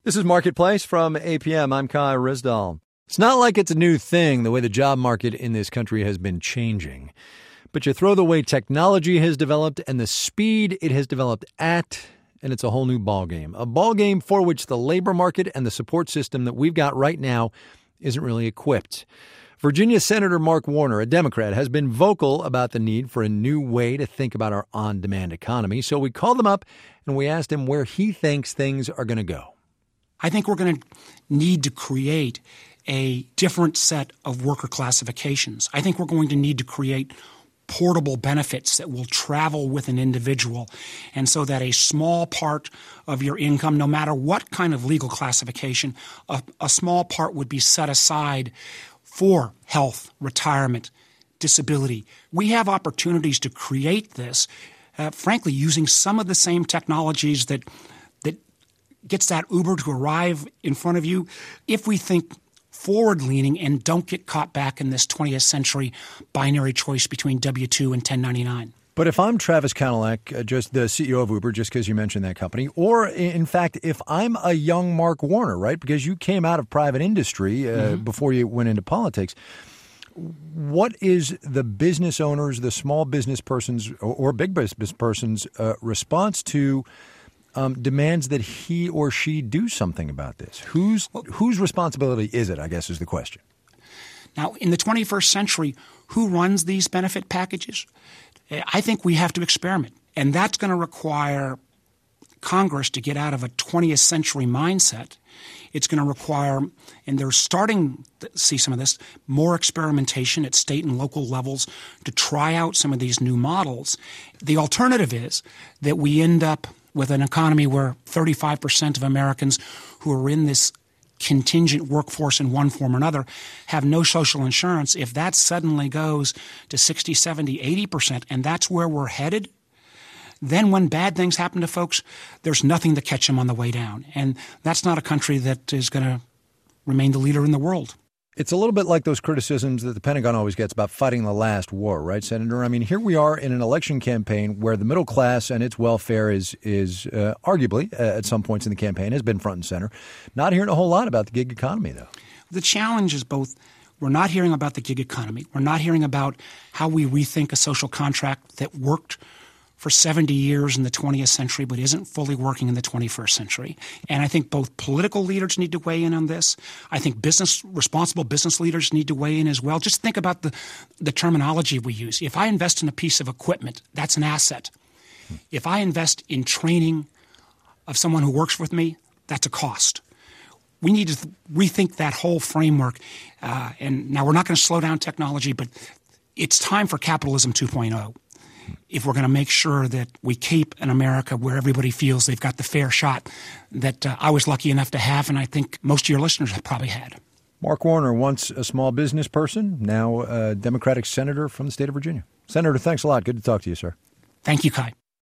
This is Marketplace from APM. I'm Kai Rizdal. It's not like it's a new thing, the way the job market in this country has been changing. But you throw the way technology has developed and the speed it has developed at, and it's a whole new ballgame. A ballgame for which the labor market and the support system that we've got right now isn't really equipped. Virginia Senator Mark Warner, a Democrat, has been vocal about the need for a new way to think about our on-demand economy. So we called him up and we asked him where he thinks things are going to go. I think we're going to need to create a different set of worker classifications. I think we're going to need to create portable benefits that will travel with an individual, and so that a small part of your income, no matter what kind of legal classification, a small part would be set aside for health, retirement, disability. We have opportunities to create this, frankly, using some of the same technologies that gets that Uber to arrive in front of you, if we think forward-leaning and don't get caught back in this 20th century binary choice between W-2 and 1099. But if I'm Travis Kalanick, just the CEO of Uber, just because you mentioned that company, or in fact, if I'm a young Mark Warner, right, because you came out of private industry before you went into politics, what is the business owners, the small business persons or big business persons' response to demands that he or she do something about this? Whose responsibility is it, I guess, is the question. Now, in the 21st century, who runs these benefit packages? I think we have to experiment. And that's going to require Congress to get out of a 20th century mindset. It's going to require, and they're starting to see some of this, more experimentation at state and local levels to try out some of these new models. The alternative is that we end up with an economy where 35% of Americans who are in this contingent workforce in one form or another have no social insurance. If that suddenly goes to 60, 70, 80%, and that's where we're headed, then when bad things happen to folks, there's nothing to catch them on the way down. And that's not a country that is going to remain the leader in the world. It's a little bit like those criticisms that the Pentagon always gets about fighting the last war, right, Senator? I mean, here we are in an election campaign where the middle class and its welfare is arguably, at some points in the campaign, has been front and center. Not hearing a whole lot about the gig economy, though. The challenge is both we're not hearing about the gig economy. We're not hearing about how we rethink a social contract that worked for 70 years in the 20th century but isn't fully working in the 21st century. And I think both political leaders need to weigh in on this. I think responsible business leaders need to weigh in as well. Just think about the terminology we use. If I invest in a piece of equipment, that's an asset. If I invest in training of someone who works with me, that's a cost. We need to rethink that whole framework. And now we're not going to slow down technology, but it's time for capitalism 2.0. If we're going to make sure that we keep an America where everybody feels they've got the fair shot that I was lucky enough to have, and I think most of your listeners have probably had. Mark Warner, once a small business person, now a Democratic senator from the state of Virginia. Senator, thanks a lot. Good to talk to you, sir. Thank you, Kai.